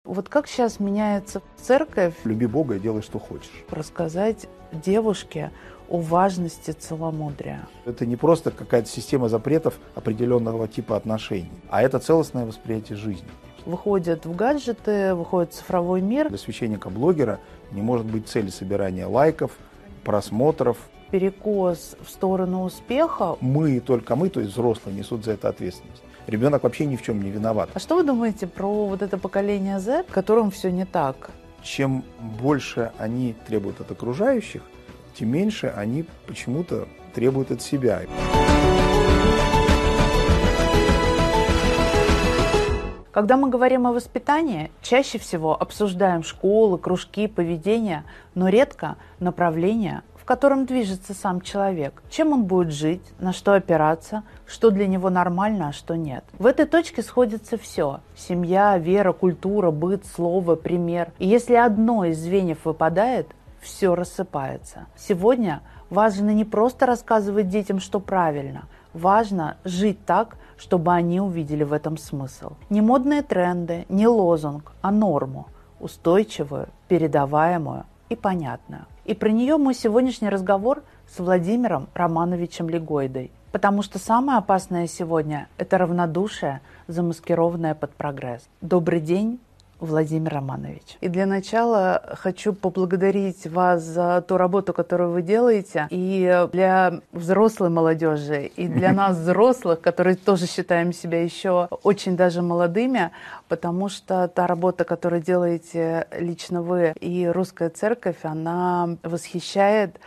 Вот как сейчас меняется церковь? Люби Бога и делай, что хочешь. Рассказать девушке о важности целомудрия. Это не просто какая-то система запретов определенного типа отношений, а это целостное восприятие жизни. Выходят в гаджеты, выходит в цифровой мир. Для священника-блогера не может быть цели собирания лайков, просмотров. Перекос в сторону успеха. Мы, только мы, то есть взрослые, несут за это ответственность. Ребенок вообще ни в чем не виноват. А что вы думаете про вот это поколение Z, в котором все не так? Чем больше они требуют от окружающих, тем меньше они почему-то требуют от себя. Когда мы говорим о воспитании, чаще всего обсуждаем школы, кружки, поведение, но редко направление, в котором движется сам человек. Чем он будет жить, на что опираться, что для него нормально, а что нет. В этой точке сходится все. Семья, вера, культура, быт, слово, пример. И если одно из звеньев выпадает, все рассыпается. Сегодня важно не просто рассказывать детям, что правильно. Важно жить так, чтобы они увидели в этом смысл. Не модные тренды, не лозунг, а норму. Устойчивую, передаваемую и понятную. И про нее мой сегодняшний разговор с Владимиром Романовичем Легойдой. Потому что самое опасное сегодня – это равнодушие, замаскированное под прогресс. Добрый день, Владимир Романович. И для начала хочу поблагодарить вас за ту работу, которую вы делаете. И для взрослой молодежи, и для нас, взрослых, которые тоже считаем себя еще очень даже молодыми, потому что та работа, которую делаете лично вы и Русская Церковь, она восхищает,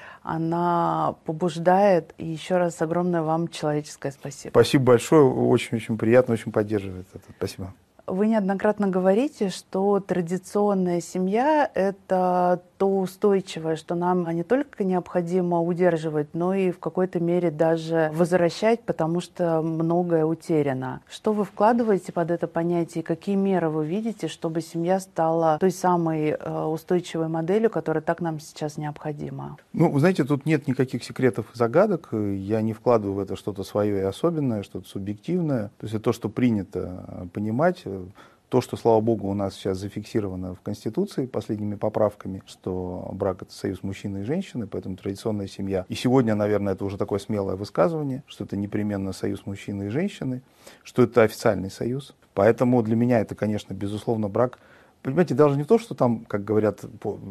она побуждает. И еще раз огромное вам человеческое спасибо. Спасибо большое, очень-очень приятно, очень поддерживает это. Спасибо. Вы неоднократно говорите, что традиционная семья – это то устойчивое, что нам не только необходимо удерживать, но и в какой-то мере даже возвращать, потому что многое утеряно. Что вы вкладываете под это понятие, какие меры вы видите, чтобы семья стала той самой устойчивой моделью, которая так нам сейчас необходима? Ну, вы знаете, тут нет никаких секретов и загадок. Я не вкладываю в это что-то свое и особенное, что-то субъективное. То есть это то, что принято понимать. То, что, слава богу, у нас сейчас зафиксировано в Конституции последними поправками, что брак – это союз мужчины и женщины, поэтому традиционная семья. И сегодня, наверное, это уже такое смелое высказывание, что это непременно союз мужчины и женщины, что это официальный союз. Поэтому для меня это, конечно, безусловно, брак. Понимаете, даже не то, что там, как говорят,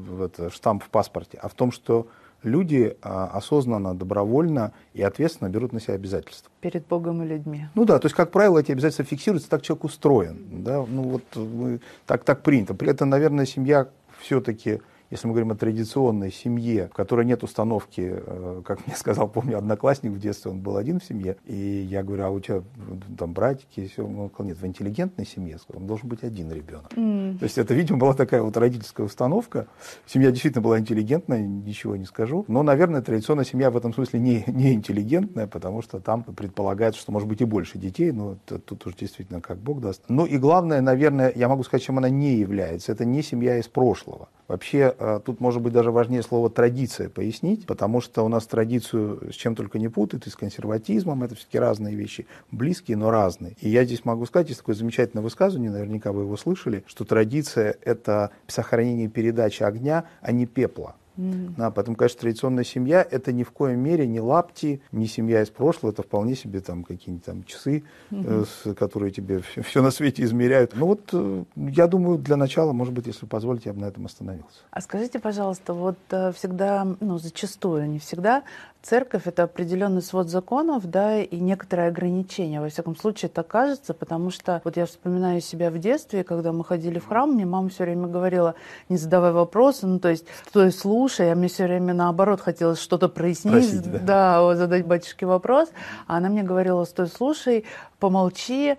штамп в паспорте, а в том, что люди осознанно, добровольно и ответственно берут на себя обязательства. Перед Богом и людьми. Ну да, то есть, как правило, эти обязательства фиксируются, так человек устроен. Да? Ну вот так принято. При этом, наверное, семья все-таки, если мы говорим о традиционной семье, в которой нет установки, как мне сказал, помню, одноклассник в детстве, он был один в семье, и я говорю, а у тебя там братики, и все, он сказал, нет, в интеллигентной семье, он должен быть один ребенок. То есть это, видимо, была такая вот родительская установка. Семья действительно была интеллигентная, ничего не скажу, но, наверное, традиционная семья в этом смысле не интеллигентная, потому что там предполагается, что может быть и больше детей, но тут уж действительно как Бог даст. Ну и главное, наверное, я могу сказать, чем она не является, это не семья из прошлого. Вообще, тут может быть даже важнее слово «традиция» пояснить, потому что у нас традицию с чем только не путают, и с консерватизмом, это все-таки разные вещи, близкие, но разные. И я здесь могу сказать, есть такое замечательное высказывание, наверняка вы его слышали, что традиция – это сохранение и передача огня, а не пепла. Да, поэтому, конечно, традиционная семья – это ни в коем мере не лапти, не семья из прошлого, это вполне себе там какие-нибудь там часы, которые тебе все на свете измеряют. Ну вот, я думаю, для начала, может быть, если позволите, я бы на этом остановился. А скажите, пожалуйста, вот всегда, зачастую, не всегда, церковь – это определенный свод законов, да, и некоторые ограничения. Во всяком случае, так кажется, потому что вот я вспоминаю себя в детстве, когда мы ходили в храм, мне мама все время говорила, не задавай вопросы, то есть стой, слушай, а мне все время наоборот хотелось что-то прояснить, Просить, да, задать батюшке вопрос, а она мне говорила, стой, слушай, помолчи.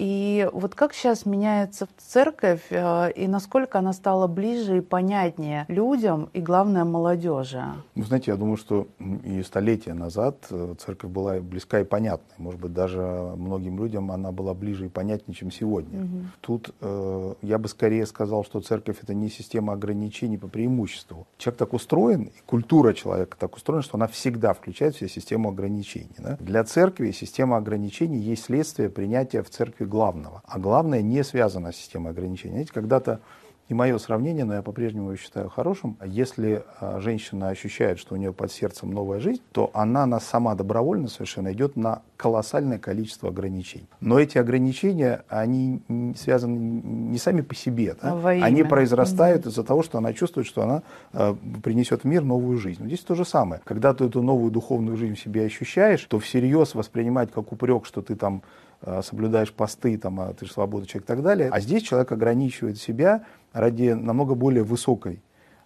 И вот как сейчас меняется церковь, и насколько она стала ближе и понятнее людям, и, главное, молодежи? Вы знаете, я думаю, что и столетия назад церковь была близка и понятна. Может быть, даже многим людям она была ближе и понятнее, чем сегодня. Тут я бы скорее сказал, что церковь – это не система ограничений по преимуществу. Человек так устроен, и культура человека так устроена, что она всегда включает в себя систему ограничений. Да? Для церкви система ограничений есть следствие детстве принятие в церкви главного. А главное не связано с системой ограничений. Знаете, когда-то, и мое сравнение, но я по-прежнему его считаю хорошим, если женщина ощущает, что у нее под сердцем новая жизнь, то она сама добровольно совершенно идет на колоссальное количество ограничений. Но эти ограничения, они связаны не сами по себе, да? Они произрастают из-за того, что она чувствует, что она принесет в мир новую жизнь. Но здесь то же самое. Когда ты эту новую духовную жизнь в себе ощущаешь, то всерьез воспринимать как упрек, что ты там соблюдаешь посты, там, ты же свободный человек и так далее. А здесь человек ограничивает себя ради намного более высокой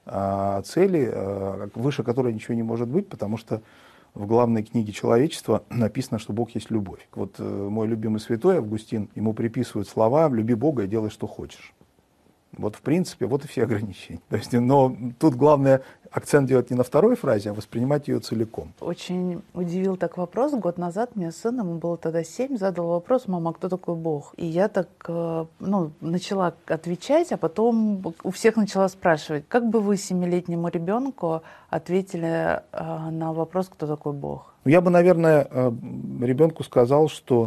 цели, выше которой ничего не может быть, потому что в главной книге человечества написано, что Бог есть любовь. Вот мой любимый святой Августин, ему приписывают слова «люби Бога и делай, что хочешь». Вот, в принципе, вот и все ограничения. То есть, но тут главное акцент делать не на второй фразе, а воспринимать ее целиком. Очень удивил так вопрос. Год назад мне сын, ему было тогда 7, задал вопрос: мама, а кто такой Бог? И я так начала отвечать, а потом у всех начала спрашивать: как бы вы 7-летнему ребенку ответили на вопрос, кто такой Бог? Я бы, наверное, ребенку сказал, что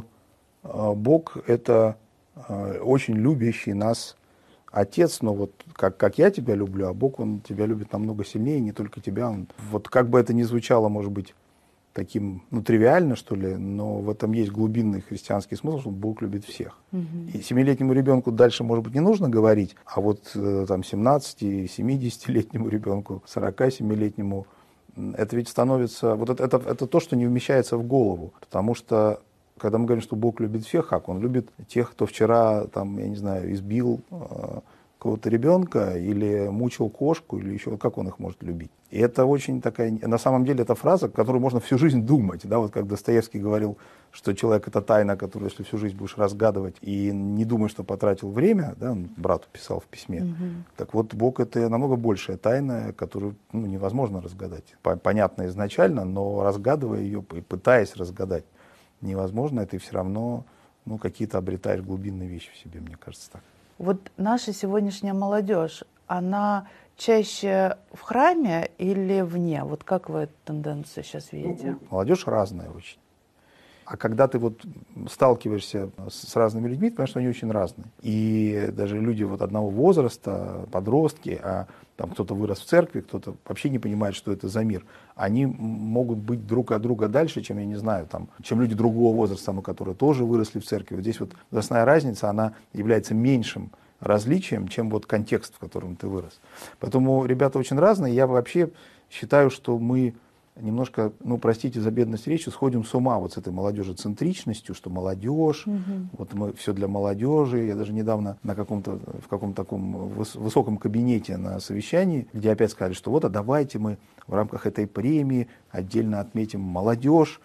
Бог — это очень любящий нас Отец, но вот как я тебя люблю, а Бог, Он тебя любит намного сильнее, не только тебя. Вот как бы это ни звучало, может быть, таким, тривиально, что ли, но в этом есть глубинный христианский смысл, что Бог любит всех. И 7-летнему ребенку дальше, может быть, не нужно говорить, а вот там 17-70-летнему ребенку, 47-летнему, это ведь становится, вот это то, что не вмещается в голову, потому что когда мы говорим, что Бог любит всех, как? Он любит тех, кто вчера, там, я не знаю, избил какого-то ребенка или мучил кошку, или еще, как он их может любить? И это очень такая, на самом деле, это фраза, которую можно всю жизнь думать, да, вот как Достоевский говорил, что человек — это тайна, которую, если всю жизнь будешь разгадывать и не думаешь, что потратил время, да, он брату писал в письме, так вот, Бог — это намного большая тайна, которую невозможно разгадать. Понятно изначально, но разгадывая ее и пытаясь разгадать, невозможно, и ты все равно какие-то обретаешь глубинные вещи в себе, мне кажется, так. Вот наша сегодняшняя молодежь, она чаще в храме или вне? Вот как вы эту тенденцию сейчас видите? Молодежь разная очень. А когда ты вот сталкиваешься с разными людьми, ты понимаешь, что они очень разные. И даже люди вот одного возраста, подростки, а там кто-то вырос в церкви, кто-то вообще не понимает, что это за мир, они могут быть друг от друга дальше, чем, я не знаю, чем люди другого возраста, которые тоже выросли в церкви. Вот здесь вот возрастная разница, она является меньшим различием, чем вот контекст, в котором ты вырос. Поэтому ребята очень разные. Я вообще считаю, что мы немножко, простите за бедность речи, сходим с ума вот с этой молодежецентричностью, что молодежь, вот мы все для молодежи. Я даже недавно в каком-то таком высоком кабинете на совещании, где опять сказали, что вот, а давайте мы в рамках этой премии отдельно отметим молодежь.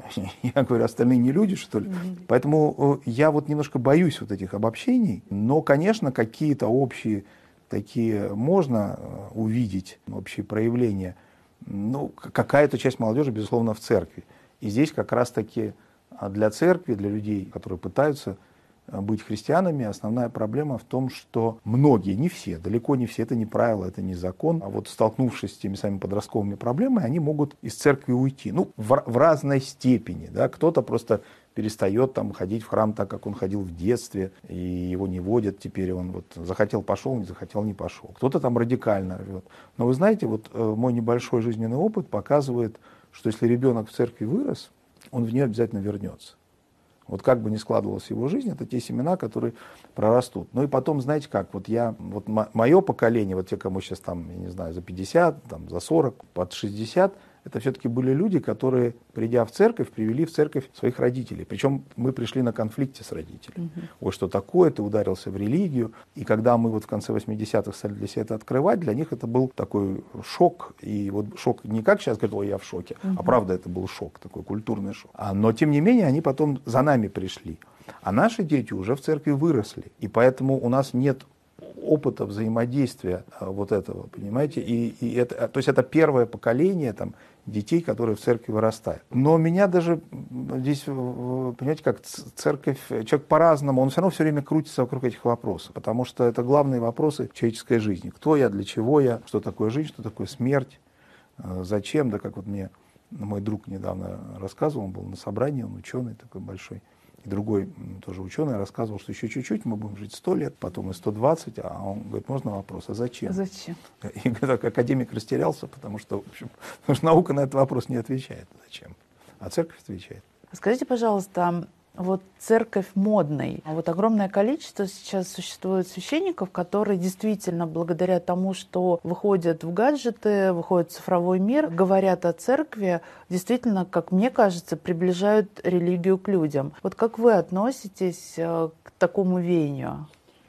Я говорю, остальные не люди, что ли? Поэтому я вот немножко боюсь вот этих обобщений, но, конечно, какие-то общие такие можно увидеть, общие проявления. Какая-то часть молодежи, безусловно, в церкви. И здесь как раз-таки для церкви, для людей, которые пытаются быть христианами, основная проблема в том, что многие, не все, далеко не все, это не правило, это не закон, а вот столкнувшись с теми самыми подростковыми проблемами, они могут из церкви уйти. В разной степени. Да? Кто-то просто перестает ходить в храм так, как он ходил в детстве, и его не водят теперь, он вот захотел — пошел, не захотел — не пошел. Кто-то радикально рвет. Но вы знаете, вот мой небольшой жизненный опыт показывает, что если ребенок в церкви вырос, он в нее обязательно вернется. Вот как бы ни складывалась его жизнь, это те семена, которые прорастут. И потом, знаете как, мое поколение, вот те, кому сейчас я не знаю, за 50, за 40, под 60, это все-таки были люди, которые, придя в церковь, привели в церковь своих родителей. Причем мы пришли на конфликте с родителями. Ой, что такое, ты ударился в религию. И когда мы в конце 80-х стали для себя это открывать, для них это был такой шок. И вот шок не как сейчас говорят, ой, я в шоке, а правда это был шок, такой культурный шок. Но тем не менее они потом за нами пришли. А наши дети уже в церкви выросли. И поэтому у нас нет опыта взаимодействия вот этого, понимаете? И это, то есть это первое поколение детей, которые в церкви вырастают. Но меня даже здесь, понимаете, как церковь, человек по-разному, он все равно все время крутится вокруг этих вопросов, потому что это главные вопросы человеческой жизни. Кто я, для чего я, что такое жизнь, что такое смерть, зачем, да как вот мне мой друг недавно рассказывал, он был на собрании, он ученый такой большой, другой тоже ученый рассказывал, что еще чуть-чуть мы будем жить 100 лет, потом и 120, а он говорит, можно вопрос, а зачем? Зачем? И академик растерялся, потому что наука на этот вопрос не отвечает. Зачем? А церковь отвечает. Скажите, пожалуйста, вот церковь модной. Вот огромное количество сейчас существует священников, которые действительно благодаря тому, что выходят в гаджеты, выходят в цифровой мир, говорят о церкви, действительно, как мне кажется, приближают религию к людям. Вот как вы относитесь к такому веянию?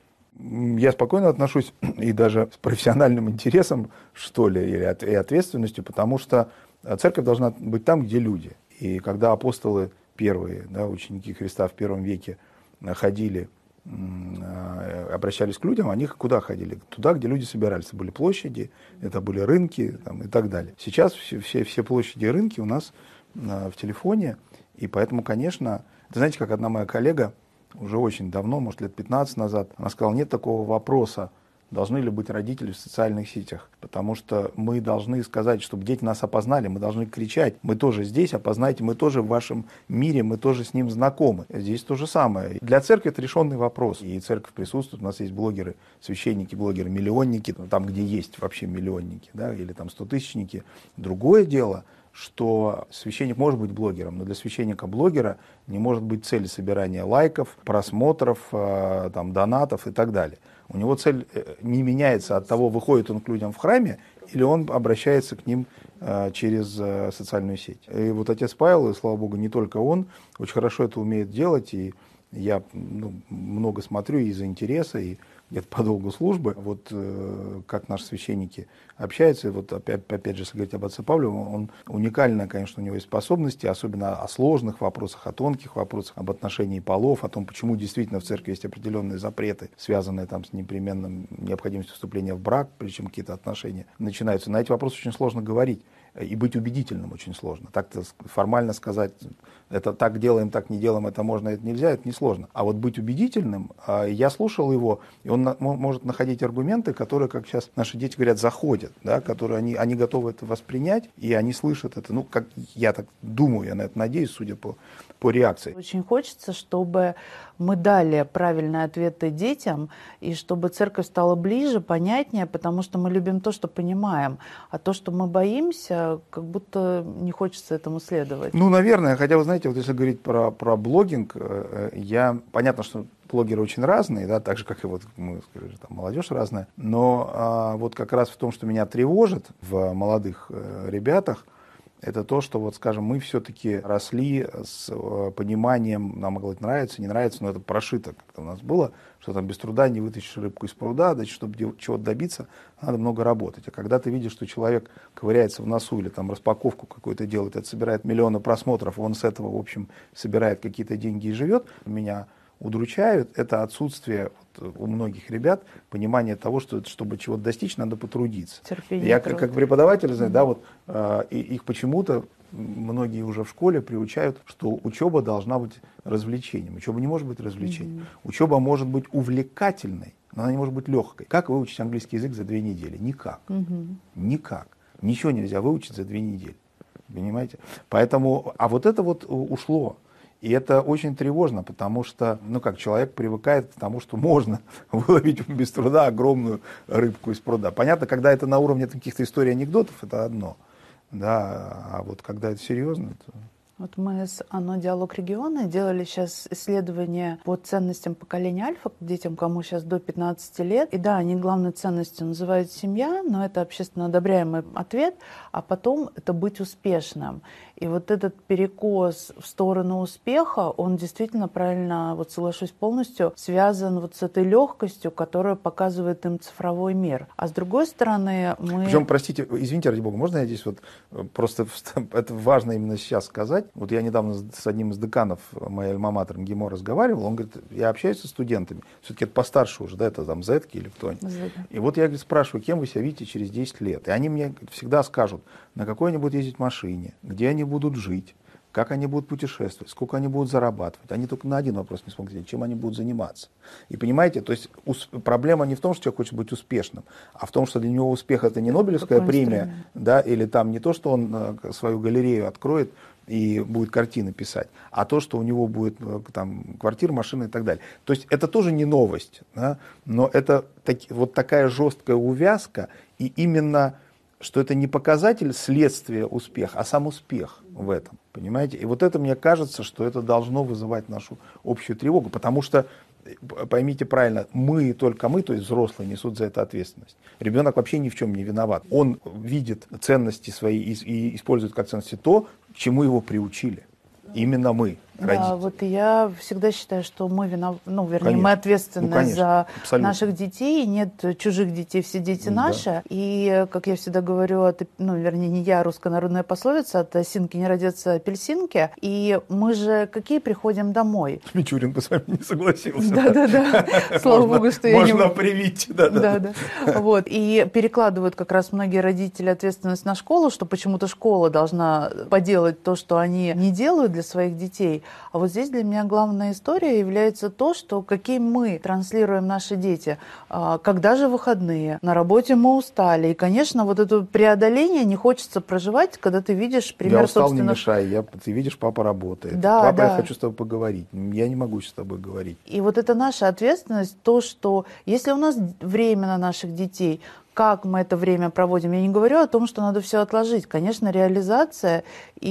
Я спокойно отношусь и даже с профессиональным интересом, что ли, и ответственностью, потому что церковь должна быть там, где люди. И когда апостолы первые, да, ученики Христа в первом веке ходили, обращались к людям, они куда ходили? Туда, где люди собирались. Это были площади, это были рынки там, и так далее. Сейчас все площади и рынки у нас в телефоне, и поэтому, конечно, знаете, как одна моя коллега уже очень давно, может, лет 15 назад, она сказала, нет такого вопроса, должны ли быть родители в социальных сетях. Потому что мы должны сказать, чтобы дети нас опознали, мы должны кричать, мы тоже здесь, опознайте, мы тоже в вашем мире, мы тоже с ним знакомы. Здесь то же самое. Для церкви это решенный вопрос. И церковь присутствует, у нас есть блогеры, священники, блогеры, миллионники, там, где есть вообще миллионники, да, или там 100-тысячники. Другое дело, что священник может быть блогером, но для священника-блогера не может быть цели собирания лайков, просмотров, там, донатов и так далее. У него цель не меняется от того, выходит он к людям в храме, или он обращается к ним через социальную сеть. И вот отец Павел, и слава Богу, не только он, очень хорошо это умеет делать, и я много смотрю из-за интереса, и где-то по долгу службы, вот как наши священники общаются, и вот опять же, если говорить об отце Павле, он уникально, конечно, у него есть способности, особенно о сложных вопросах, о тонких вопросах, об отношении полов, о том, почему действительно в церкви есть определенные запреты, связанные там с непременным необходимостью вступления в брак, причем какие-то отношения начинаются. На эти вопросы очень сложно говорить. И быть убедительным очень сложно. Так-то формально сказать, это так делаем, так не делаем, это можно, это нельзя, это несложно. А вот быть убедительным, я слушал его, и он может находить аргументы, которые, как сейчас наши дети говорят, заходят, да, которые они готовы это воспринять, и они слышат это. Ну, как я так думаю, я на это надеюсь, судя по реакции. Очень хочется, чтобы мы дали правильные ответы детям, и чтобы церковь стала ближе, понятнее, потому что мы любим то, что понимаем, а то, что мы боимся, как будто не хочется этому следовать. Ну, наверное, хотя, вы знаете, вот если говорить про блогинг, понятно, что блогеры очень разные, да, так же, как и вот мы сказали, там, молодежь разная, но вот как раз в том, что меня тревожит в молодых ребятах, это то, что, вот, скажем, мы все-таки росли с пониманием, нам могло это нравиться, не нравится, но это прошито как-то у нас было, что там без труда не вытащишь рыбку из пруда, значит, чтобы чего-то добиться, надо много работать. А когда ты видишь, что человек ковыряется в носу или там распаковку какую-то делает, это собирает миллионы просмотров, он с этого, в общем, собирает какие-то деньги и живет, меня удручают, это отсутствие у многих ребят понимания того, что чтобы чего-то достичь, надо потрудиться. Терпение, я как преподаватель знаю, да, вот их почему-то многие уже в школе приучают, что учеба должна быть развлечением. Учеба не может быть развлечением. Учеба может быть увлекательной, но она не может быть легкой. Как выучить английский язык за 2 недели? Никак. Никак. Ничего нельзя выучить за 2 недели. Понимаете? Поэтому, а вот это вот ушло. И это очень тревожно, потому что, человек привыкает к тому, что можно выловить без труда огромную рыбку из пруда. Понятно, когда это на уровне каких-то историй, анекдотов, это одно. Да, а вот когда это серьезно, то... Вот мы с ОНО «Диалог региона» делали сейчас исследование по ценностям поколения альфа, к детям, кому сейчас до 15 лет. И да, они главной ценностью называют семья, но это общественно одобряемый ответ, а потом это быть успешным. И вот этот перекос в сторону успеха, он действительно, правильно, вот соглашусь полностью, связан вот с этой легкостью, которую показывает им цифровой мир. А с другой стороны, мы... Причем, простите, извините, ради бога, можно я здесь вот просто, это важно именно сейчас сказать. Вот я недавно с одним из деканов моей альма-матер МГИМО разговаривал, он говорит, я общаюсь со студентами, все-таки это постарше уже, да, это там зетки или кто-нибудь. И вот я, говорит, спрашиваю, кем вы себя видите через 10 лет? И они мне всегда скажут, на какой они будут ездить машине, где они будут жить, как они будут путешествовать, сколько они будут зарабатывать. Они только на один вопрос не смогут ответить, чем они будут заниматься. И понимаете, то есть проблема не в том, что человек хочет быть успешным, а в том, что для него успех это не Нобелевская премия, да, или там не то, что он свою галерею откроет и будет картины писать, а то, что у него будет там квартира, машина и так далее. То есть это тоже не новость, да, но это вот такая жесткая увязка, и именно, что это не показатель следствия успеха, а сам успех в этом, понимаете? И вот это, мне кажется, что это должно вызывать нашу общую тревогу, потому что, поймите правильно, только мы, то есть взрослые, несут за это ответственность. Ребенок вообще ни в чем не виноват. Он видит ценности свои и использует как ценности то, к чему его приучили. Именно мы, родители. Да, вот я всегда считаю, что мы вернее, Конечно. мы ответственны за абсолютно. наших детей, нет чужих детей, все дети наши. Да. И, как я всегда говорю, вернее, не я, русская народная пословица, от осинки не родятся апельсинки. И мы же какие приходим домой? Мичурин бы с вами не согласился. Да. Слава богу, что я не... Можно привить. Да. Вот. И перекладывают как раз многие родители ответственность на школу, что почему-то школа должна поделать то, что они не делают для своих детей. А вот здесь для меня главная история является то, что какие мы транслируем наши дети. Когда же выходные? На работе мы устали. И, конечно, вот это преодоление не хочется проживать, когда ты видишь пример, я устал, собственно... не мешай. Ты видишь, папа работает. Да, папа, да. Я хочу с тобой поговорить. Я не могу сейчас с тобой говорить. И вот это наша ответственность, то, что если у нас время на наших детей, как мы это время проводим. Я не говорю о том, что надо все отложить. Конечно, реализация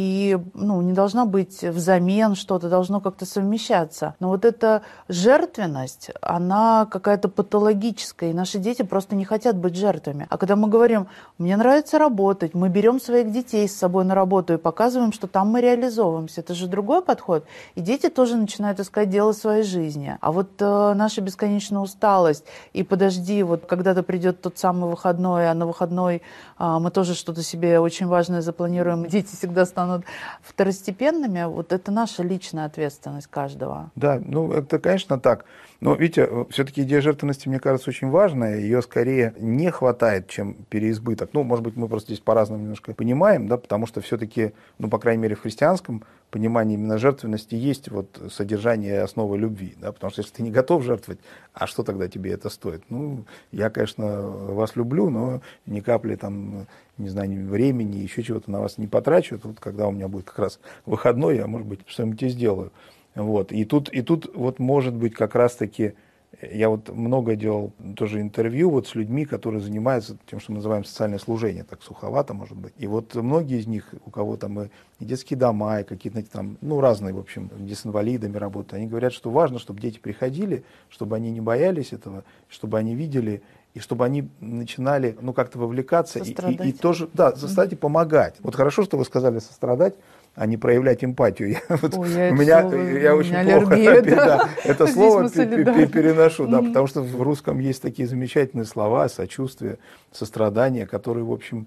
и не должна быть взамен что-то, должно как-то совмещаться. Но вот эта жертвенность, она какая-то патологическая, и наши дети просто не хотят быть жертвами. А когда мы говорим, мне нравится работать, мы берем своих детей с собой на работу и показываем, что там мы реализовываемся, это же другой подход. И дети тоже начинают искать дело своей жизни. А вот наша бесконечная усталость, и подожди, вот когда-то придет тот самый выходной, а на выходной мы тоже что-то себе очень важное запланируем, дети всегда станут второстепенными, вот это наша личная ответственность каждого. Да, это, конечно, так. Но, видите, все-таки идея жертвенности, мне кажется, очень важная. Ее скорее не хватает, чем переизбыток. Может быть, мы просто здесь по-разному немножко понимаем, да, потому что все-таки, по крайней мере, в христианском понимании именно жертвенности есть вот содержание и основа любви, да, потому что если ты не готов жертвовать, а что тогда тебе это стоит? Я, конечно, вас люблю, но ни капли там, не знаю, ни времени, еще чего-то на вас не потрачу. Тут, когда у меня будет как раз выходной, я, может быть, что-нибудь и сделаю. Вот. И тут вот может быть как раз-таки, я вот много делал тоже интервью вот с людьми, которые занимаются тем, что мы называем социальное служение, так суховато, может быть. И вот многие из них, у кого там и детские дома, и какие-то там, разные, в общем, где с инвалидами работают, они говорят, что важно, чтобы дети приходили, чтобы они не боялись этого, чтобы они видели, и чтобы они начинали, как-то вовлекаться и тоже, да, заставить и помогать. Вот хорошо, что вы сказали сострадать, а не проявлять эмпатию. Я очень плохо это слово переношу, да, потому что в русском есть такие замечательные слова, сочувствие, сострадание, которые, в общем,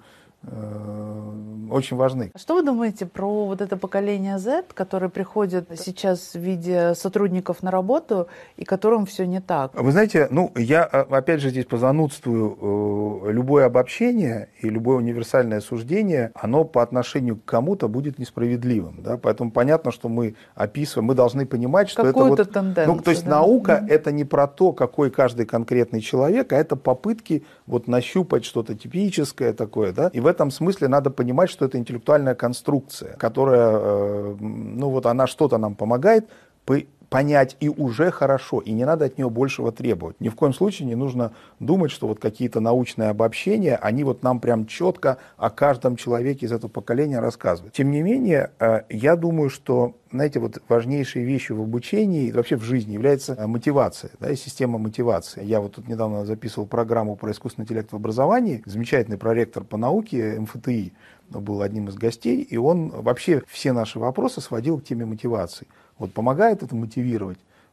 очень важны. Что вы думаете про вот это поколение Z, которое приходит сейчас в виде сотрудников на работу, и которым все не так? Вы знаете, я опять же здесь позанудствую, любое обобщение и любое универсальное суждение, оно по отношению к кому-то будет несправедливым. Да? Поэтому понятно, что мы описываем, мы должны понимать, что какую-то это тенденцию, то есть наука это не про то, какой каждый конкретный человек, а это попытки нащупать что-то типическое такое, да, и в этом смысле надо понимать, что это интеллектуальная конструкция, которая, она что-то нам помогает понять, и уже хорошо, и не надо от нее большего требовать. Ни в коем случае не нужно думать, что какие-то научные обобщения, они нам прям четко о каждом человеке из этого поколения рассказывают. Тем не менее, я думаю, что, знаете, важнейшей вещью в обучении и вообще в жизни является мотивация, да, и система мотивации. Я тут недавно записывал программу про искусственный интеллект в образовании, замечательный проректор по науке МФТИ был одним из гостей, и он вообще все наши вопросы сводил к теме мотивации. Помогает это мотивировать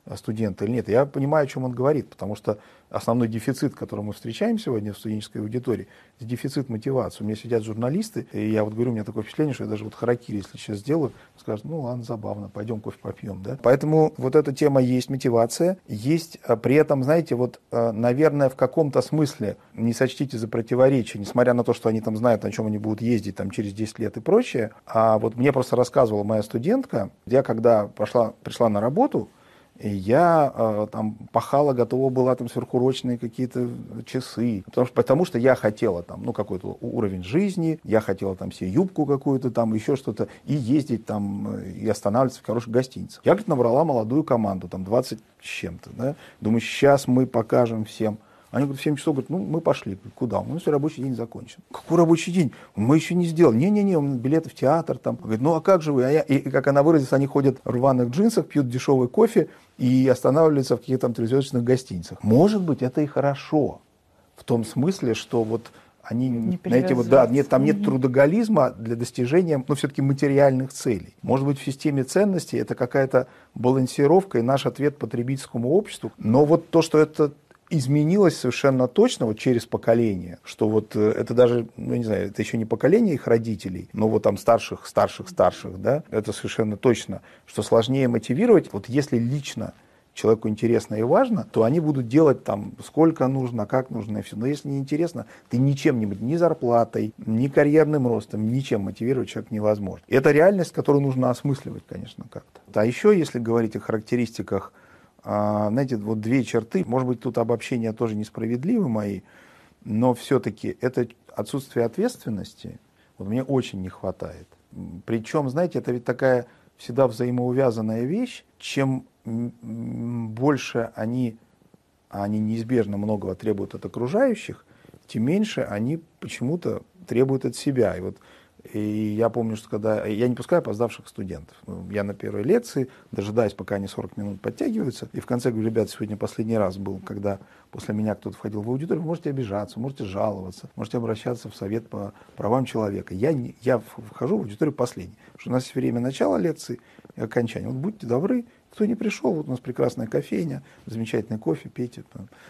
студента или нет. Я понимаю, о чем он говорит, потому что основной дефицит, который мы встречаем сегодня в студенческой аудитории, это дефицит мотивации. У меня сидят журналисты, и я вот говорю, у меня такое впечатление, что я даже вот харакири, если сейчас сделаю, скажут, ну ладно, забавно, пойдем кофе попьем. Да? Поэтому вот эта тема есть, мотивация, есть при этом, знаете, вот, наверное, в каком-то смысле, не сочтите за противоречие, несмотря на то, что они там знают, на чем они будут ездить там, через 10 лет и прочее, а вот мне просто рассказывала моя студентка, я когда пришла на работу, и я там пахала, готова была там сверхурочные какие-то часы, потому что я хотела там, ну, какой-то уровень жизни, я хотела там себе юбку какую-то там, еще что-то, и ездить там, и останавливаться в хороших гостиницах. Я, говорит, набрала молодую команду, там 20 с чем-то, да, думаю, сейчас мы покажем всем. Они говорят, в 7 часов, говорят, ну, мы пошли. Говорят, куда? Ну, все, рабочий день закончен. Какой рабочий день? Мы еще не сделали. Не-не-не, у меня билеты в театр. Там. Говорят, ну, а как же вы? И, как она выразилась, они ходят в рваных джинсах, пьют дешевый кофе и останавливаются в каких-то там трехзвездочных гостиницах. Может быть, это и хорошо. В том смысле, что вот они, знаете, вот, да, там нет трудоголизма для достижения, ну, все-таки материальных целей. Может быть, в системе ценностей это какая-то балансировка и наш ответ потребительскому обществу. Но вот то, что это изменилось совершенно точно вот через поколение, что вот это даже, ну, не знаю, это еще не поколение их родителей, но вот там старших, да, это совершенно точно, что сложнее мотивировать. Вот если лично человеку интересно и важно, то они будут делать там сколько нужно, как нужно и все. Но если не интересно, ты ничем не, ни зарплатой, ни карьерным ростом, ничем мотивировать человека невозможно. И это реальность, которую нужно осмысливать, конечно, как-то. А еще, если говорить о характеристиках, знаете, вот две черты, может быть, тут обобщения тоже несправедливы мои, но все-таки это отсутствие ответственности, вот мне очень не хватает. Причем, знаете, это ведь такая всегда взаимоувязанная вещь, чем больше они неизбежно многого требуют от окружающих, тем меньше они почему-то требуют от себя. И я помню, что когда... Я не пускаю опоздавших студентов. Я на первой лекции, дожидаюсь, пока они 40 минут подтягиваются, и в конце говорю, ребята, сегодня последний раз был, когда после меня кто-то входил в аудиторию, вы можете обижаться, можете жаловаться, можете обращаться в совет по правам человека. Я вхожу в аудиторию последний, потому что у нас есть время начала лекции и окончания. Вот будьте добры, кто не пришел, вот у нас прекрасная кофейня, замечательный кофе, пейте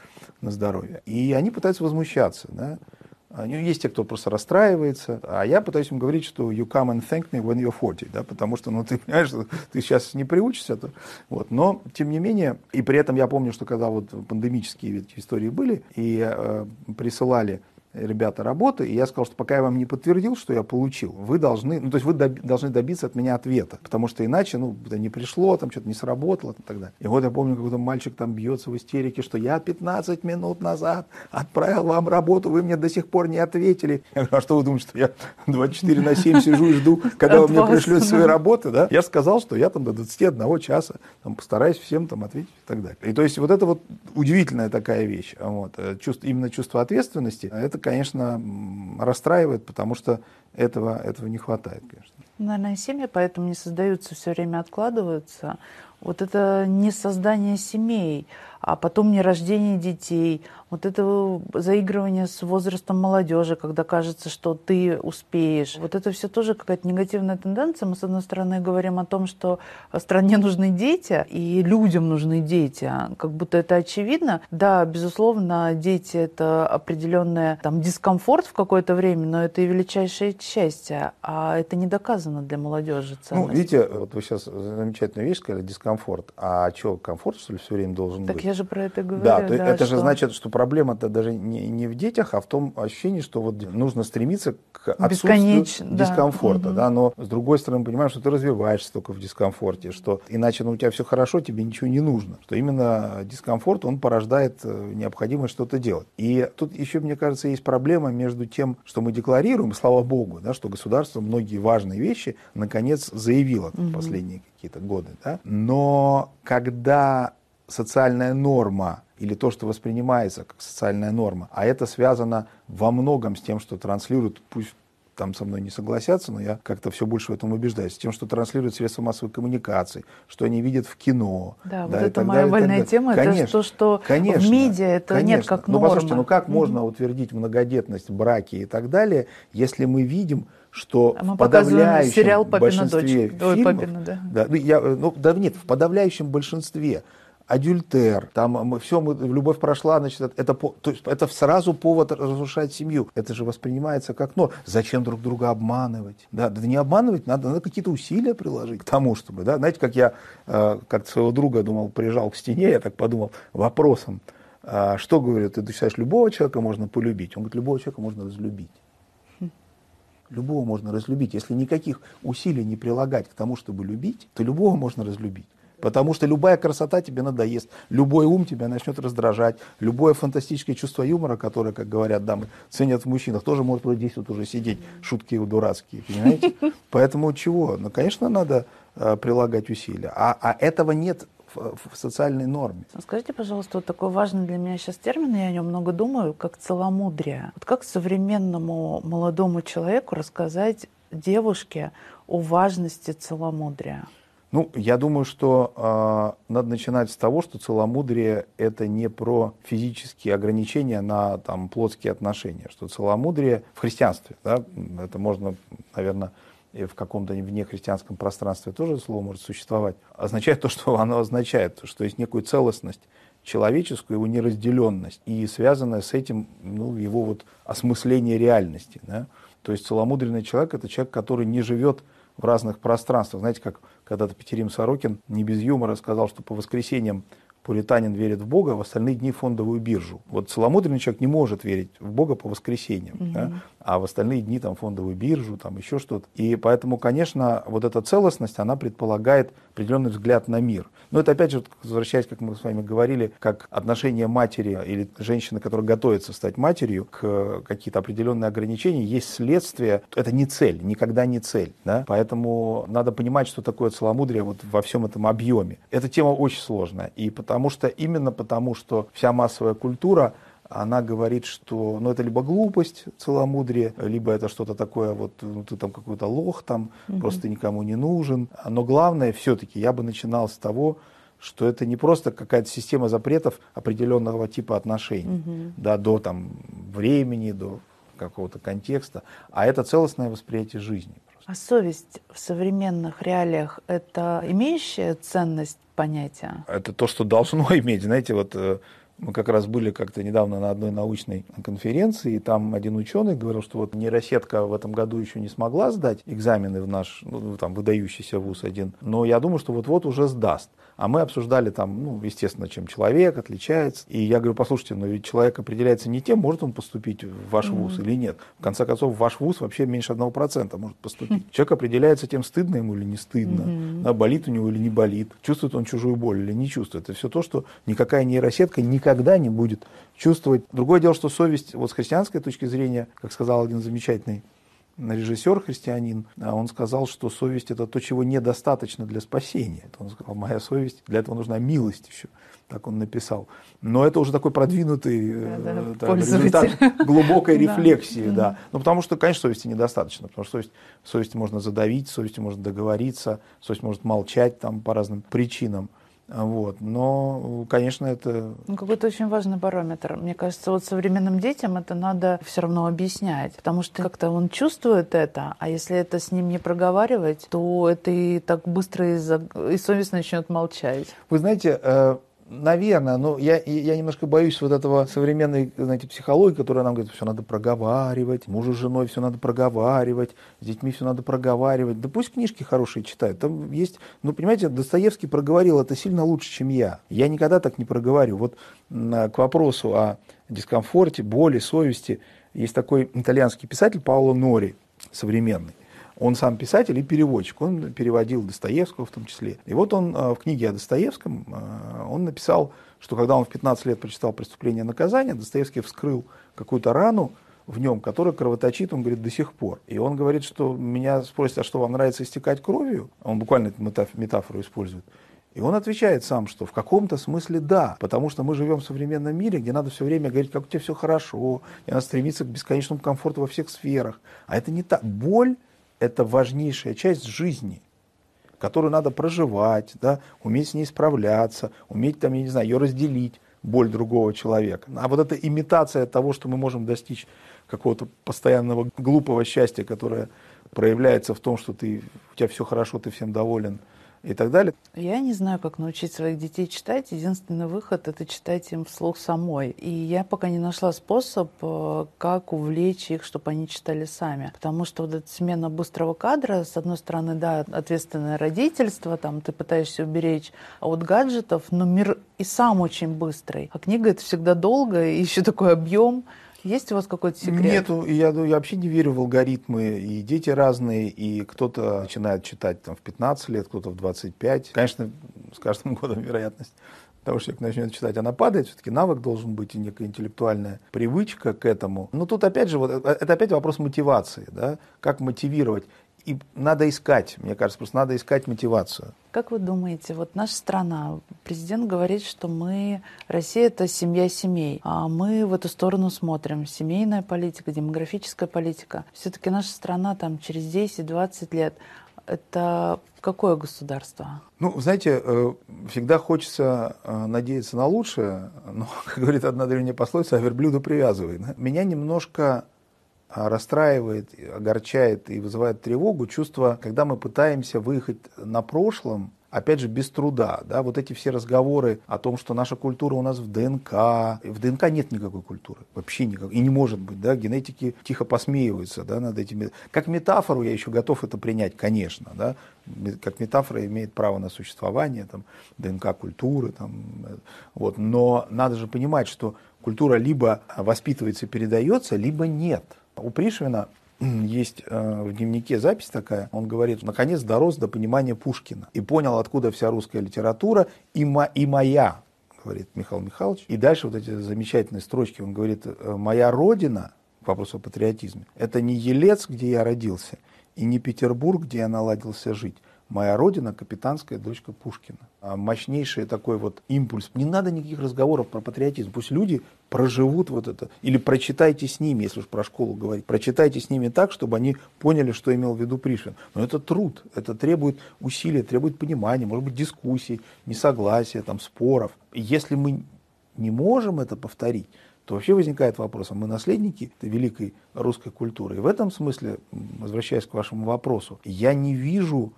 на здоровье. И они пытаются возмущаться, да. Есть те, кто просто расстраивается, а я пытаюсь им говорить, что you come and thank me when you're 40, да, потому что, ну, ты понимаешь, что ты сейчас не приучишься, вот, но, тем не менее, и при этом я помню, что когда вот пандемические истории были, и присылали ребята работы, и я сказал, что пока я вам не подтвердил, что я получил, вы должны, ну, то есть вы должны добиться от меня ответа, потому что иначе, ну, это не пришло, там что-то не сработало и так далее. И вот я помню, какой-то мальчик там бьется в истерике, что я 15 минут назад отправил вам работу, вы мне до сих пор не ответили. Я говорю, а что вы думаете, что я 24/7 сижу и жду, когда вы мне пришлете свои работы, да? Я сказал, что я там до 21 часа там постараюсь всем там ответить и так далее. И то есть вот это вот удивительная такая вещь, вот, именно чувство ответственности, это, конечно, расстраивает, потому что этого не хватает, конечно. Наверное, семьи поэтому не создаются, все время откладываются. Вот это не создание семей, а потом не рождение детей, вот это заигрывание с возрастом молодежи, когда кажется, что ты успеешь. Вот это все тоже какая-то негативная тенденция. Мы, с одной стороны, говорим о том, что стране нужны дети, и людям нужны дети. Как будто это очевидно. Да, безусловно, дети — это определенный там дискомфорт в какое-то время, но это и величайшее счастье. А это не доказано для молодежи ценность. Ну, видите, вот вы сейчас замечательную вещь сказали, дискомфорт. А что, комфорт, что ли, все время должен быть? Так я же про это говорю. Да, то это же значит, что проблема-то даже не в детях, а в том ощущении, что вот нужно стремиться к отсутствию дискомфорта. Да, но с другой стороны, понимаешь, что ты развиваешься только в дискомфорте, что иначе у тебя все хорошо, тебе ничего не нужно. Что именно дискомфорт, он порождает необходимость что-то делать. И тут еще, мне кажется, есть проблема между тем, что мы декларируем, слава богу, да, что государство многие важные вещи наконец заявило в последние какие-то годы. Да? Но когда социальная норма или то, что воспринимается как социальная норма, а это связано во многом с тем, что транслируют, пусть там со мной не согласятся, но я как-то все больше в этом убеждаюсь, с тем, что транслируют средства массовой коммуникации, что они видят в кино. Да, вот это моя больная тема, конечно, это то, что в медиа это нет как норма. Ну, послушайте, ну как можно утвердить многодетность, браки и так далее, если мы видим, что в подавляющем большинстве фильмов, в подавляющем большинстве адюльтер, там все, любовь прошла, значит, то есть это сразу повод разрушать семью. Это же воспринимается как, зачем друг друга обманывать? Да не обманывать, надо какие-то усилия приложить к тому, чтобы, да, знаете, как я, как своего друга, думал, прижал к стене, я так подумал, вопросом, что, говорит, ты считаешь, любого человека можно полюбить? Он говорит, любого человека можно разлюбить. Любого можно разлюбить. Если никаких усилий не прилагать к тому, чтобы любить, то любого можно разлюбить. Потому что любая красота тебе надоест, любой ум тебя начнет раздражать, любое фантастическое чувство юмора, которое, как говорят дамы, ценят в мужчинах, тоже может вот здесь вот уже сидеть, шутки дурацкие, понимаете? Поэтому чего? Конечно, надо прилагать усилия. А этого нет в социальной норме. Скажите, пожалуйста, вот такой важный для меня сейчас термин, я о нем много думаю, как целомудрие. Вот как современному молодому человеку рассказать девушке о важности целомудрия? Я думаю, что надо начинать с того, что целомудрие — это не про физические ограничения на плотские отношения, что целомудрие в христианстве, да, это можно, наверное, и в каком-то внехристианском пространстве тоже слово может существовать, означает то, что оно означает, что есть некую целостность человеческую, его неразделенность, и связанное с этим его вот осмысление реальности. Да? То есть целомудренный человек — это человек, который не живет в разных пространствах. Знаете, как когда-то Петерим Сорокин не без юмора сказал, что по воскресеньям пуританин верит в Бога, а в остальные дни фондовую биржу. Вот целомудренный человек не может верить в Бога по воскресеньям, да? А в остальные дни фондовую биржу, еще что-то. И поэтому, конечно, вот эта целостность, она предполагает определенный взгляд на мир. Но это, опять же, возвращаясь, как мы с вами говорили, как отношение матери или женщины, которая готовится стать матерью, к какие-то определенные ограничения, есть следствие. Это не цель, никогда не цель. Да? Поэтому надо понимать, что такое целомудрие вот во всем этом объеме. Эта тема очень сложная. И именно потому, что вся массовая культура, она говорит, что это либо глупость, целомудрие, либо это что-то такое, ты какой-то лох, просто никому не нужен. Но главное, все-таки, я бы начинал с того, что это не просто какая-то система запретов определенного типа отношений, до времени, до какого-то контекста, а это целостное восприятие жизни. А совесть в современных реалиях — это имеющая ценность понятия? Это то, что должно иметь. Знаете, мы как раз были как-то недавно на одной научной конференции, и там один ученый говорил, что нейросетка в этом году еще не смогла сдать экзамены в наш выдающийся вуз один, но я думаю, что вот-вот уже сдаст. А мы обсуждали естественно, чем человек отличается. И я говорю, послушайте, но ведь человек определяется не тем, может он поступить в ваш вуз или нет. В конце концов, в ваш вуз вообще меньше 1% может поступить. Человек определяется тем, стыдно ему или не стыдно, болит у него или не болит, чувствует он чужую боль или не чувствует. Это все то, что никакая нейросетка никогда не будет чувствовать. Другое дело, что совесть, с христианской точки зрения, как сказал один замечательный режиссер, христианин, он сказал, что совесть — это то, чего недостаточно для спасения. Это он сказал, моя совесть, для этого нужна милость еще. Так он написал. Но это уже такой продвинутый результат глубокой рефлексии. Да. Потому что, конечно, совести недостаточно. Потому что совесть можно задавить, совестью можно договориться, совесть может молчать по разным причинам. Но, конечно, это... Какой-то очень важный барометр. Мне кажется, современным детям это надо все равно объяснять, потому что как-то он чувствует это, а если это с ним не проговаривать, то это и так быстро и совесть начнет молчать. Вы знаете, наверное, но я немножко боюсь этого современной, психологии, которая нам говорит, все надо проговаривать, мужу с женой все надо проговаривать, с детьми все надо проговаривать. Да пусть книжки хорошие читают. Там есть, понимаете, Достоевский проговорил это сильно лучше, чем я. Я никогда так не проговорю. К вопросу о дискомфорте, боли, совести, есть такой итальянский писатель Паоло Нори, современный. Он сам писатель и переводчик, он переводил Достоевского в том числе. И он в книге о Достоевском, он написал, что когда он в 15 лет прочитал «Преступление и наказание», Достоевский вскрыл какую-то рану в нем, которая кровоточит, он говорит, до сих пор. И он говорит, что меня спросят, а что, вам нравится истекать кровью? Он буквально эту метафору использует. И он отвечает сам, что в каком-то смысле да, потому что мы живем в современном мире, где надо все время говорить, как у тебя все хорошо, и надо стремиться к бесконечному комфорту во всех сферах. А это не так. Боль — это важнейшая часть жизни, которую надо проживать, да, уметь с ней справляться, уметь ее разделить, боль другого человека. А эта имитация того, что мы можем достичь какого-то постоянного глупого счастья, которое проявляется в том, что у тебя все хорошо, ты всем доволен, и так далее. Я не знаю, как научить своих детей читать. Единственный выход — это читать им вслух самой. И я пока не нашла способ, как увлечь их, чтобы они читали сами. Потому что вот эта смена быстрого кадра, с одной стороны, да, ответственное родительство, там ты пытаешься уберечь от гаджетов, но мир и сам очень быстрый. А книга — это всегда долго, и еще такой объем. Есть у вас какой-то секрет? Нету, я вообще не верю в алгоритмы, и дети разные, и кто-то начинает читать там, в 15 лет, кто-то в 25. Конечно, с каждым годом вероятность того, что человек начнет читать, она падает, все-таки навык должен быть и некая интеллектуальная привычка к этому. Но тут опять же, вот, это опять вопрос мотивации, да? Как мотивировать. И надо искать, мне кажется, просто надо искать мотивацию. Как вы думаете, вот наша страна, президент говорит, что Россия — это семья семей, а мы в эту сторону смотрим. Семейная политика, демографическая политика. Все-таки наша страна там через 10-20 лет — это какое государство? Ну, знаете, всегда хочется надеяться на лучшее, но, как говорит одна древняя пословица, а верблюду привязывай. Да? Меня немножко расстраивает, огорчает и вызывает тревогу чувство, когда мы пытаемся выехать на прошлом, опять же, без труда. Да? Вот эти все разговоры о том, что наша культура у нас в ДНК. В ДНК нет никакой культуры, вообще никакой. И не может быть. Да? Генетики тихо посмеиваются, да, над этими. Как метафору я еще готов это принять, конечно. Да? Как метафора имеет право на существование, там, ДНК культуры. Там, вот. Но надо же понимать, что культура либо воспитывается и передается, либо нет. У Пришвина есть в дневнике запись такая, он говорит, наконец дорос до понимания Пушкина и понял, откуда вся русская литература и моя, говорит Михаил Михайлович. И дальше вот эти замечательные строчки, он говорит, моя родина, к вопросу о патриотизме, это не Елец, где я родился, и не Петербург, где я наладился жить. Моя родина — капитанская дочка Пушкина. Мощнейший такой вот импульс. Не надо никаких разговоров про патриотизм. Пусть люди проживут вот это. Или прочитайте с ними, если уж про школу говорить. Прочитайте с ними так, чтобы они поняли, что имел в виду Пришвин. Но это труд. Это требует усилий, требует понимания, может быть, дискуссий, несогласия, там, споров. И если мы не можем это повторить, то вообще возникает вопрос, а мы наследники этой великой русской культуры. И в этом смысле, возвращаясь к вашему вопросу, я не вижу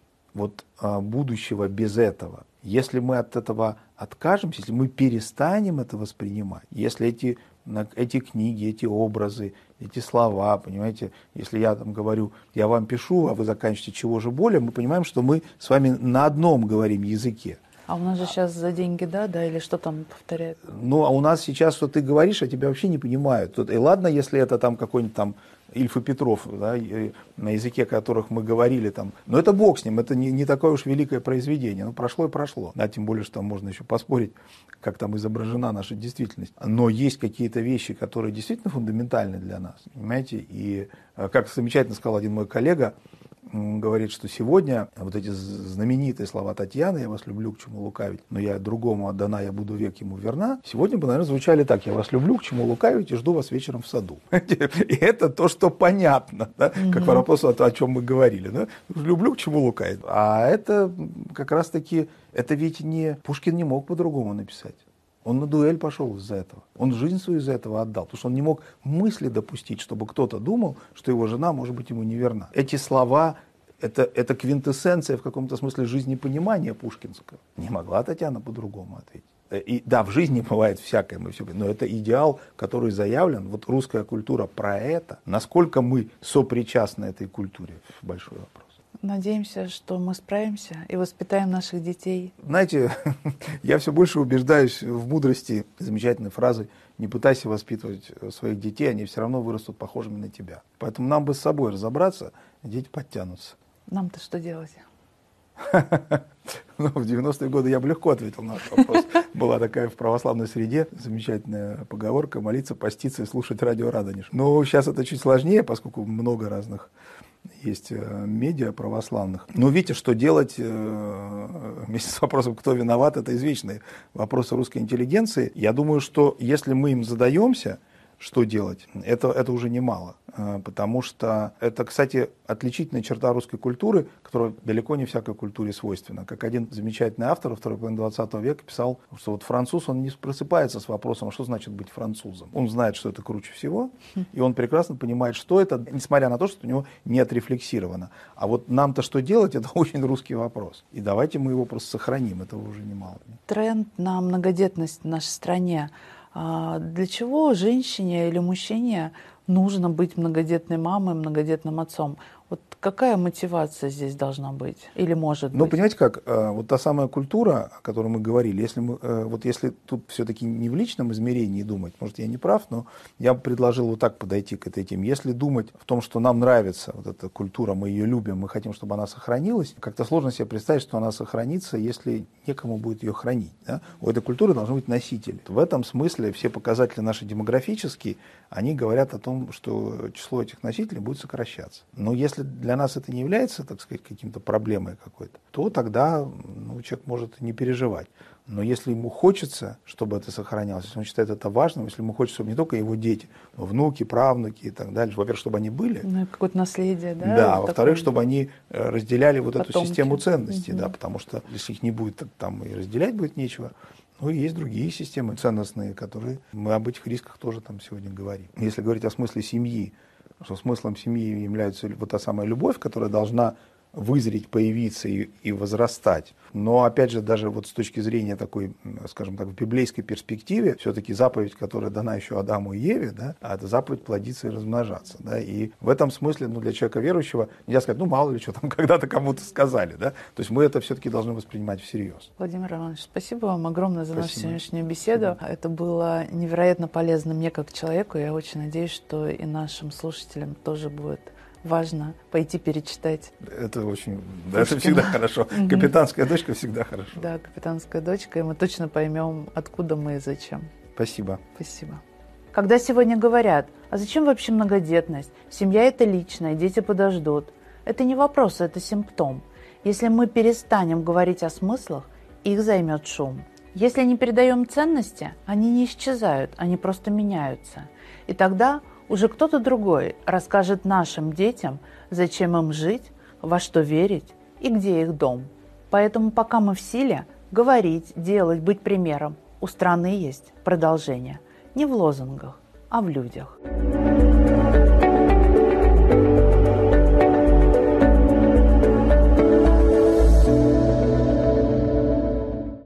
будущего без этого. Если мы от этого откажемся, если мы перестанем это воспринимать, если эти книги, эти образы, эти слова, понимаете, если я там говорю, я вам пишу, а вы заканчиваете чего же более, мы понимаем, что мы с вами на одном говорим языке. А у нас же сейчас за деньги, да, или что там повторяет? Ну, а у нас сейчас, что ты говоришь, а тебя вообще не понимают. И ладно, если это там какой-нибудь там Ильф и Петров, да, на языке которых мы говорили там. Но это бог с ним, это не такое уж великое произведение. Ну, прошло и прошло. Да, тем более, что там можно еще поспорить, как там изображена наша действительность. Но есть какие-то вещи, которые действительно фундаментальны для нас. Понимаете? И, как замечательно сказал один мой коллега, говорит, что сегодня вот эти знаменитые слова Татьяны, я вас люблю, к чему лукавить, но я другому отдана, я буду век ему верна, сегодня бы, наверное, звучали так: я вас люблю, к чему лукавить, и жду вас вечером в саду. И это то, что понятно, да? Как по вопросу, о чем мы говорили. Да? Люблю, к чему лукавить. А это как раз-таки, это ведь не... Пушкин не мог по-другому написать. Он на дуэль пошел из-за этого. Он жизнь свою из-за этого отдал. Потому что он не мог мысли допустить, чтобы кто-то думал, что его жена может быть ему неверна. Эти слова — это квинтэссенция в каком-то смысле жизнепонимания пушкинского. Не могла Татьяна по-другому ответить. И да, в жизни бывает всякое, но это идеал, который заявлен. Вот русская культура про это. Насколько мы сопричастны этой культуре — большой вопрос. Надеемся, что мы справимся и воспитаем наших детей. Знаете, я все больше убеждаюсь в мудрости замечательной фразы: не пытайся воспитывать своих детей, они все равно вырастут похожими на тебя. Поэтому нам бы с собой разобраться, дети подтянутся. Нам-то что делать? Ну, в 90-е годы я бы легко ответил на этот вопрос. Была такая в православной среде замечательная поговорка: молиться, поститься и слушать радио Радонеж. Но сейчас это чуть сложнее, поскольку много разных есть медиа православных. Но видите, что делать вместе с вопросом, кто виноват, это извечные вопросы русской интеллигенции. Я думаю, что если мы им задаемся, что делать, это уже немало. Потому что это, кстати, отличительная черта русской культуры, которая далеко не всякой культуре свойственна. Как один замечательный автор во второй половине 20 века писал, что вот француз, он не просыпается с вопросом, а что значит быть французом. Он знает, что это круче всего, и он прекрасно понимает, что это, несмотря на то, что у него не отрефлексировано. А вот нам-то что делать, это очень русский вопрос. И давайте мы его просто сохраним, этого уже немало. Тренд на многодетность в нашей стране. Для чего женщине или мужчине нужно быть многодетной мамой, многодетным отцом? Вот какая мотивация здесь должна быть или может быть? Ну, понимаете как, вот та самая культура, о которой мы говорили, если тут все-таки не в личном измерении думать, может, я не прав, но я бы предложил вот так подойти к этой теме. Если думать в том, что нам нравится вот эта культура, мы ее любим, мы хотим, чтобы она сохранилась, как-то сложно себе представить, что она сохранится, если некому будет ее хранить. Да? У этой культуры должны быть носители. В этом смысле все показатели наши демографические, они говорят о том, что число этих носителей будет сокращаться. Но если для нас это не является, так сказать, каким-то проблемой какой-то, то тогда человек может не переживать. Но если ему хочется, чтобы это сохранялось, если он считает это важным, если ему хочется, чтобы не только его дети, но внуки, правнуки и так далее, во-первых, чтобы они были. Ну, какое-то наследие, да? Да, во-вторых, чтобы они разделяли вот потомки. Эту систему ценностей, да, потому что если их не будет, там и разделять будет нечего. Ну и есть другие системы ценностные, которые мы об этих рисках тоже там сегодня говорим. Если говорить о смысле семьи, что смыслом семьи является вот та самая любовь, которая должна вызреть, появиться и возрастать. Но, опять же, даже вот с точки зрения такой, скажем так, в библейской перспективе, все-таки заповедь, которая дана еще Адаму и Еве, да, а это заповедь плодиться и размножаться. Да, и в этом смысле, для человека верующего нельзя сказать, мало ли что там когда-то кому-то сказали. Да, то есть мы это все-таки должны воспринимать всерьез. Владимир Иванович, спасибо вам огромное за нашу сегодняшнюю беседу. Это было невероятно полезно мне как человеку. Я очень надеюсь, что и нашим слушателям тоже будет важно пойти перечитать. Это очень, да, это всегда хорошо. Капитанская дочка всегда хорошо. Да, капитанская дочка, и мы точно поймем, откуда мы и зачем. Спасибо. Спасибо. Когда сегодня говорят, а зачем вообще многодетность? Семья – это личное, дети подождут. Это не вопрос, это симптом. Если мы перестанем говорить о смыслах, их займет шум. Если не передаем ценности, они не исчезают, они просто меняются. И тогда уже кто-то другой расскажет нашим детям, зачем им жить, во что верить и где их дом. Поэтому пока мы в силе, говорить, делать, быть примером, у страны есть продолжение. Не в лозунгах, а в людях.